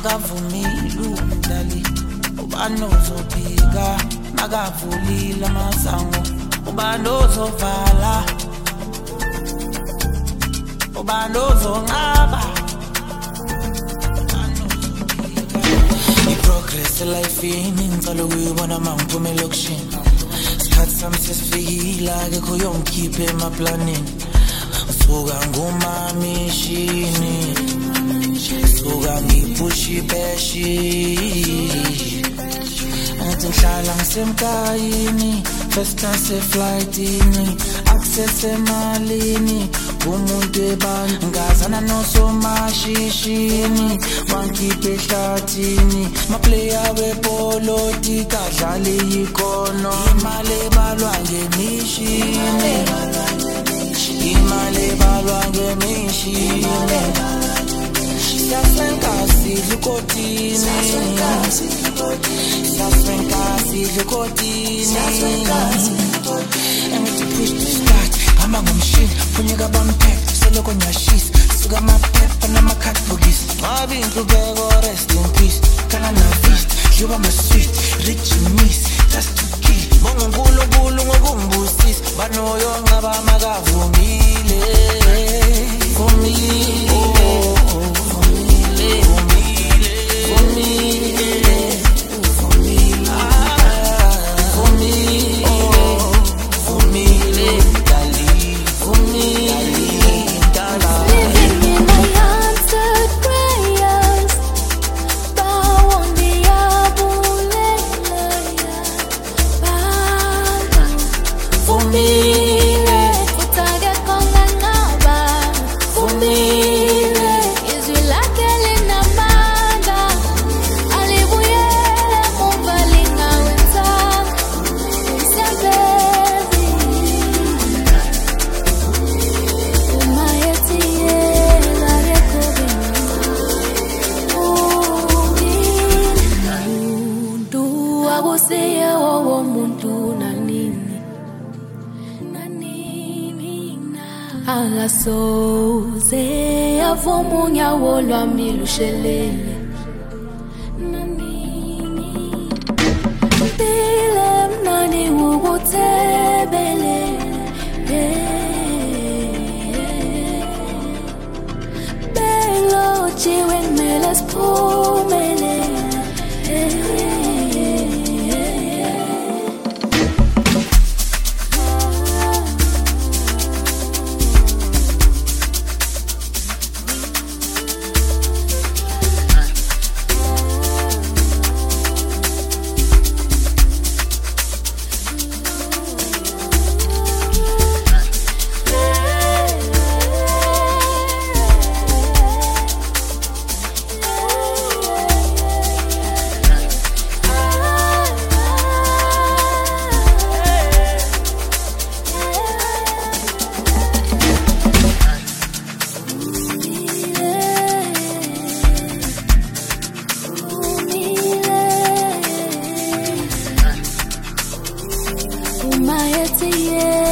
makavumile umdali ubani uzobhika makavulile amasango ubani uzovala ubani uzonqaba i-progress elifini ngicela ukuyibona mangiphume elokishini isikhathi sami sesifikile akekho yongikhiphe emaplanini suka ngumamishini suka ngiphushi beshi athi ngihlala ngisemkayini first class eflightini access emalini umuntu ebantu ngazana nosomashishini bangikhiphe ehlathini maplayer wepolitika adlala ikono imali ebalwa ngemishini imali ebalwa ngemishini Safenkasi lukotini and to push the start I'm on machine punyeka bampek seloko nyashis suka mapep na makat bugis I've to beg or rest in peace kana na feast you are my sweet rich miss just to kill bongo ngulu ngokungbusis banoyo ngaba makavumile vumile Soze afomunya wolwami lushelele nanini bile mnani ukutebele belo chiwe mele spumele my